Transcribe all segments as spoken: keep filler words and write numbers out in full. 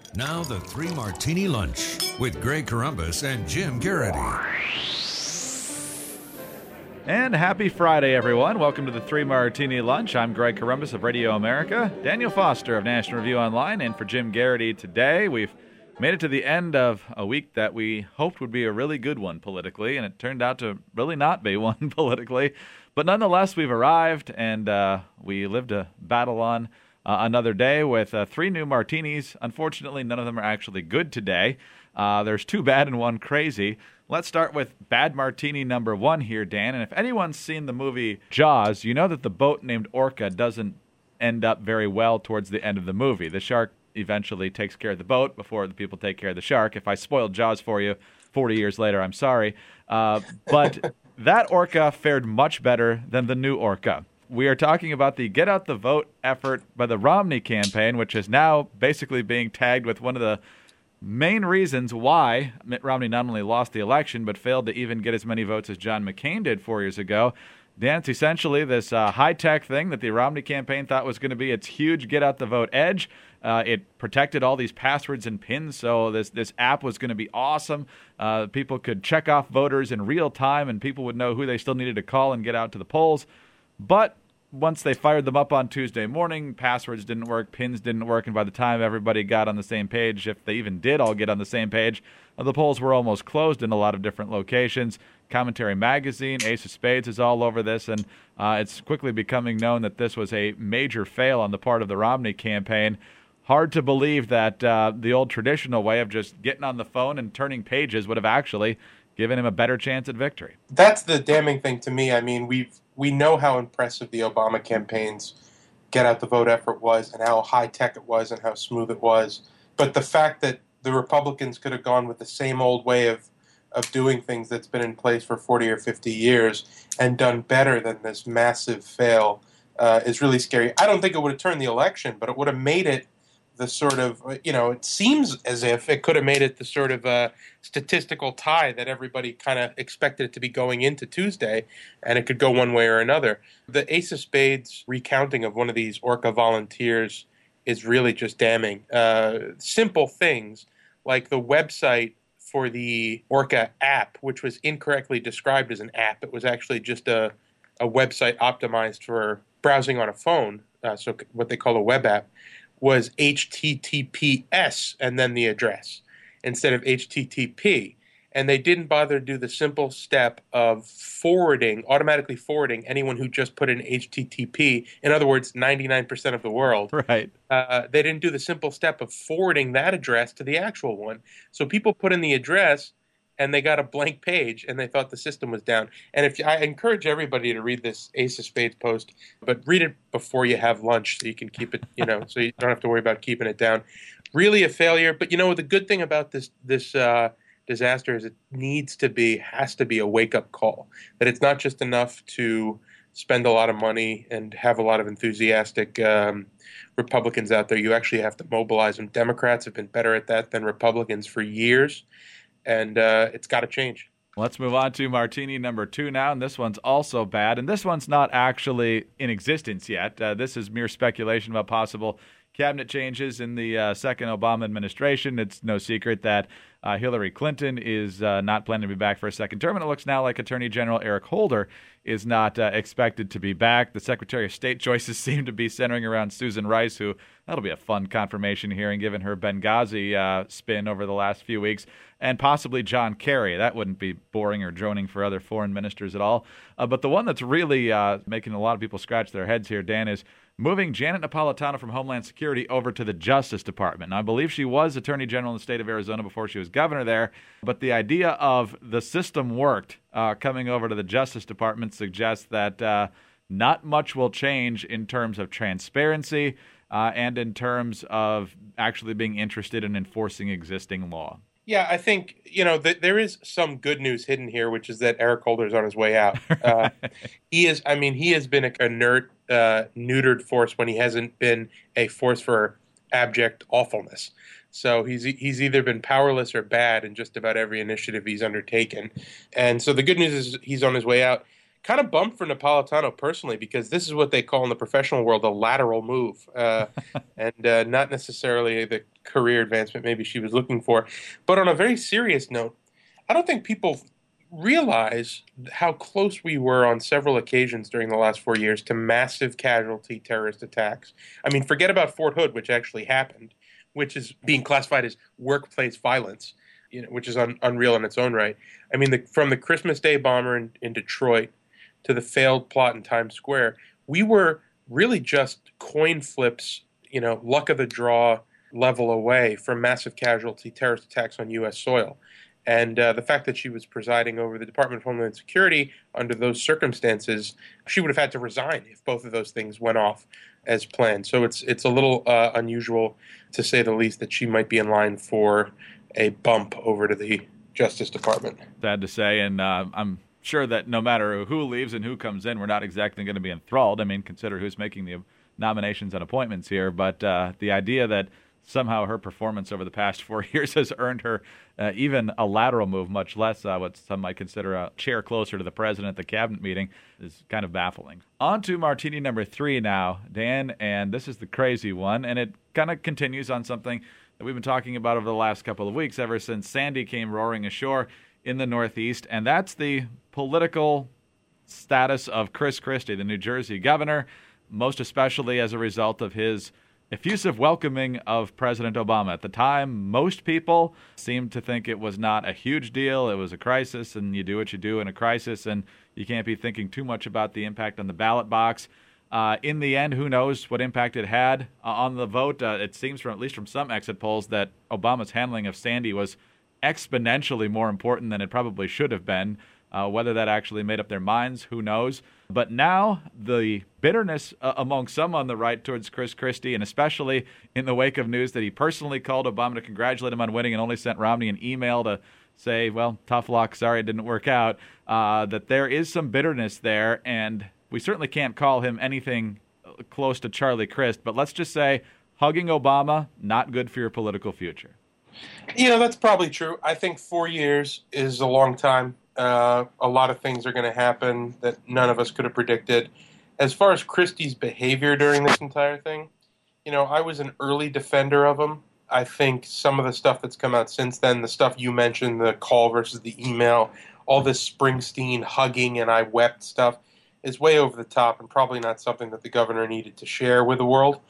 Now the Three Martini Lunch with Greg Corombos and Jim Garrity. And happy Friday, everyone. Welcome to the Three Martini Lunch. I'm Greg Corombos of Radio America. Daniel Foster of National Review Online. And for Jim Garrity today, we've made it to the end of a week that we hoped would be a really good one politically, and it turned out to really not be one politically. But nonetheless, we've arrived, and uh, we lived to battle on uh, another day with uh, three new martinis. Unfortunately, none of them are actually good today. Uh, there's two bad and one crazy. Let's start with bad martini number one here, Dan. And if anyone's seen the movie Jaws, you know that the boat named Orca doesn't end up very well towards the end of the movie. The shark eventually takes care of the boat before the people take care of the shark. If I spoiled Jaws for you forty years later, I'm sorry. Uh, but that Orca fared much better than the new Orca. We are talking about the Get Out the Vote effort by the Romney campaign, which is now basically being tagged with one of the main reasons why Mitt Romney not only lost the election, but failed to even get as many votes as John McCain did four years ago. Dan, it's essentially this uh, high-tech thing that the Romney campaign thought was going to be its huge get-out-the-vote edge. Uh, it protected all these passwords and pins, so this this app was going to be awesome. Uh, people could check off voters in real time, and people would know who they still needed to call and get out to the polls. But once they fired them up on Tuesday morning, passwords didn't work, pins didn't work, and by the time everybody got on the same page, if they even did all get on the same page, uh, the polls were almost closed in a lot of different locations. Commentary Magazine, Ace of Spades is all over this, and uh, it's quickly becoming known that this was a major fail on the part of the Romney campaign. Hard to believe that uh, the old traditional way of just getting on the phone and turning pages would have actually given him a better chance at victory. That's the damning thing to me. I mean, we've we know how impressive the Obama campaign's Get Out the Vote effort was and how high-tech it was and how smooth it was. But the fact that the Republicans could have gone with the same old way of of doing things that's been in place for forty or fifty years and done better than this massive fail uh, is really scary. I don't think it would have turned the election, but it would have made it the sort of, you know, it seems as if it could have made it the sort of uh, statistical tie that everybody kind of expected it to be going into Tuesday, and it could go one way or another. The Ace of Spades recounting of one of these Orca volunteers is really just damning. Uh, simple things like the website for the Orca app, which was incorrectly described as an app. It was actually just a, a website optimized for browsing on a phone, uh, so what they call a web app, was H T T P S and then the address instead of H T T P. And they didn't bother to do the simple step of forwarding, automatically forwarding anyone who just put in H T T P. In other words, ninety-nine percent of the world. Right. Uh, they didn't do the simple step of forwarding that address to the actual one. So people put in the address and they got a blank page and they thought the system was down. And if I encourage everybody to read this Ace of Spades post, but read it before you have lunch so you can keep it, you know, so you don't have to worry about keeping it down. Really a failure. But, you know, the good thing about this, this, uh, disaster is it needs to be, has to be a wake-up call, that it's not just enough to spend a lot of money and have a lot of enthusiastic um, Republicans out there. You actually have to mobilize them. Democrats have been better at that than Republicans for years, and uh, it's got to change. Let's move on to martini number two now, and this one's also bad, and this one's not actually in existence yet. Uh, this is mere speculation about possible cabinet changes in the uh, second Obama administration. It's no secret that uh, Hillary Clinton is uh, not planning to be back for a second term, and it looks now like Attorney General Eric Holder is not uh, expected to be back. The Secretary of State choices seem to be centering around Susan Rice, who that'll be a fun confirmation hearing given her Benghazi uh, spin over the last few weeks, and possibly John Kerry. That wouldn't be boring or droning for other foreign ministers at all. Uh, but the one that's really uh, making a lot of people scratch their heads here, Dan, is moving Janet Napolitano from Homeland Security over to the Justice Department. Now, I believe she was Attorney General in the state of Arizona before she was governor there, but the idea of the system worked uh, coming over to the Justice Department suggests that uh, not much will change in terms of transparency uh, and in terms of actually being interested in enforcing existing law. Yeah, I think, you know, th- there is some good news hidden here, which is that Eric Holder's on his way out. Uh, he is, I mean, he has been a inert, uh, neutered force when he hasn't been a force for abject awfulness. So he's he's either been powerless or bad in just about every initiative he's undertaken. And so the good news is he's on his way out. kind of bummed for Napolitano personally, because this is what they call in the professional world a lateral move, uh, and uh, not necessarily the career advancement maybe she was looking for. But on a very serious note, I don't think people realize how close we were on several occasions during the last four years to massive casualty terrorist attacks. I mean, forget about Fort Hood, which actually happened, which is being classified as workplace violence, you know, which is un- unreal in its own right. I mean, the, from the Christmas Day bomber in, in Detroit to the failed plot in Times Square, we were really just coin flips, you know, luck of the draw level away from massive casualty terrorist attacks on U S soil. And uh, the fact that she was presiding over the Department of Homeland Security under those circumstances, she would have had to resign if both of those things went off as planned. So it's it's a little uh, unusual, to say the least, that she might be in line for a bump over to the Justice Department. Sad to say, and uh, I'm sure that no matter who leaves and who comes in, we're not exactly going to be enthralled. I mean, consider who's making the nominations and appointments here. But uh, the idea that somehow her performance over the past four years has earned her uh, even a lateral move, much less uh, what some might consider a chair closer to the president at the cabinet meeting, is kind of baffling. On to martini number three now, Dan, and this is the crazy one, and it kind of continues on something that we've been talking about over the last couple of weeks, ever since Sandy came roaring ashore in the Northeast, and that's the political status of Chris Christie, the New Jersey governor, most especially as a result of his effusive welcoming of President Obama. At the time, most people seemed to think it was not a huge deal. It was a crisis, and you do what you do in a crisis, and you can't be thinking too much about the impact on the ballot box. Uh, in the end, who knows what impact it had uh, on the vote. Uh, it seems, from at least from some exit polls, that Obama's handling of Sandy was exponentially more important than it probably should have been. Uh, whether that actually made up their minds, who knows? But now the bitterness uh, among some on the right towards Chris Christie, and especially in the wake of news that he personally called Obama to congratulate him on winning and only sent Romney an email to say, well, tough luck, sorry it didn't work out, uh, that there is some bitterness there, and we certainly can't call him anything close to Charlie Crist, but let's just say hugging Obama, not good for your political future. You know, that's probably true. I think four years is a long time. Uh, a lot of things are going to happen that none of us could have predicted. As far as Christie's behavior during this entire thing, you know, I was an early defender of him. I think some of the stuff that's come out since then, the stuff you mentioned, the call versus the email, all this Springsteen hugging and I wept stuff, is way over the top and probably not something that the governor needed to share with the world.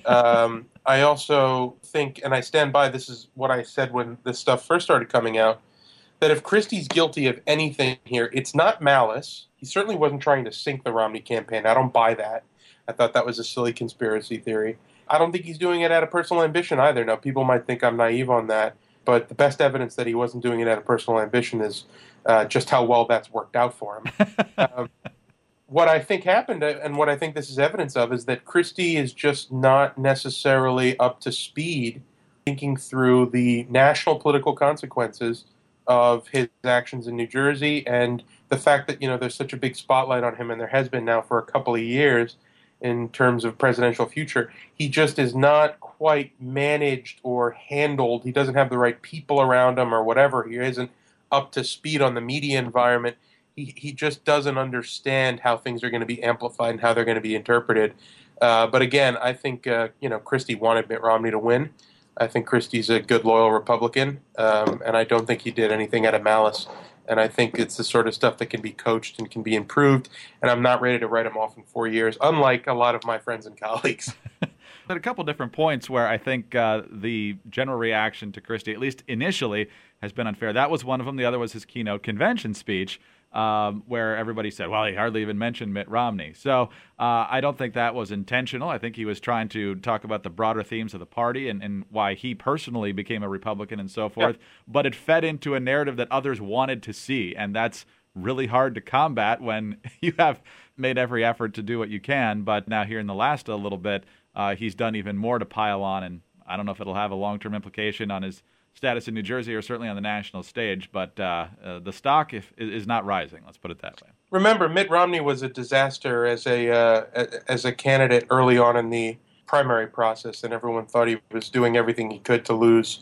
um, I also think, and I stand by, this is what I said when this stuff first started coming out, that if Christie's guilty of anything here, it's not malice. He certainly wasn't trying to sink the Romney campaign. I don't buy that. I thought that was a silly conspiracy theory. I don't think he's doing it out of personal ambition either. Now, people might think I'm naive on that, but the best evidence that he wasn't doing it out of personal ambition is uh, just how well that's worked out for him. um, what I think happened, and what I think this is evidence of, is that Christie is just not necessarily up to speed thinking through the national political consequences of his actions in New Jersey, and the fact that, you know, there's such a big spotlight on him, and there has been now for a couple of years in terms of presidential future. He just is not quite managed or handled. He doesn't have the right people around him or whatever. He isn't up to speed on the media environment. He he just doesn't understand how things are going to be amplified and how they're going to be interpreted. Uh, but again, I think, uh, you know, Christie wanted Mitt Romney to win. I think Christie's a good, loyal Republican, um, and I don't think he did anything out of malice. And I think it's the sort of stuff that can be coached and can be improved, and I'm not ready to write him off in four years, unlike a lot of my friends and colleagues. At a couple different points where I think uh, the general reaction to Christie, at least initially, has been unfair. That was one of them. The other was his keynote convention speech, um, where everybody said, well, he hardly even mentioned Mitt Romney. So uh, I don't think that was intentional. I think he was trying to talk about the broader themes of the party and, and why he personally became a Republican and so forth. Yep. But it fed into a narrative that others wanted to see, and that's really hard to combat when you have made every effort to do what you can. But now here in the last a little bit, uh, he's done even more to pile on, and I don't know if it'll have a long-term implication on his status in New Jersey or certainly on the national stage, but uh, uh, the stock if, is not rising. Let's put it that way. Remember, Mitt Romney was a disaster as a uh, as a candidate early on in the primary process, and everyone thought he was doing everything he could to lose.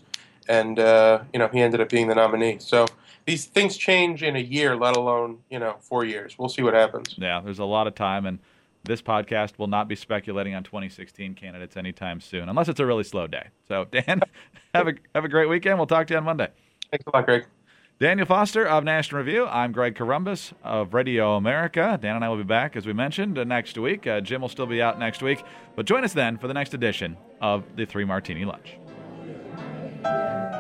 and uh, you know he ended up being the nominee. So these things change in a year, let alone you know four years. We'll see what happens. Yeah, there's a lot of time, and this podcast will not be speculating on twenty sixteen candidates anytime soon, unless it's a really slow day. So, Dan, have a have a great weekend. We'll talk to you on Monday. Thanks a lot, Greg. Daniel Foster of National Review. I'm Greg Corombos of Radio America. Dan and I will be back, as we mentioned, uh, next week. Uh, Jim will still be out next week. But join us then for the next edition of the Three Martini Lunch.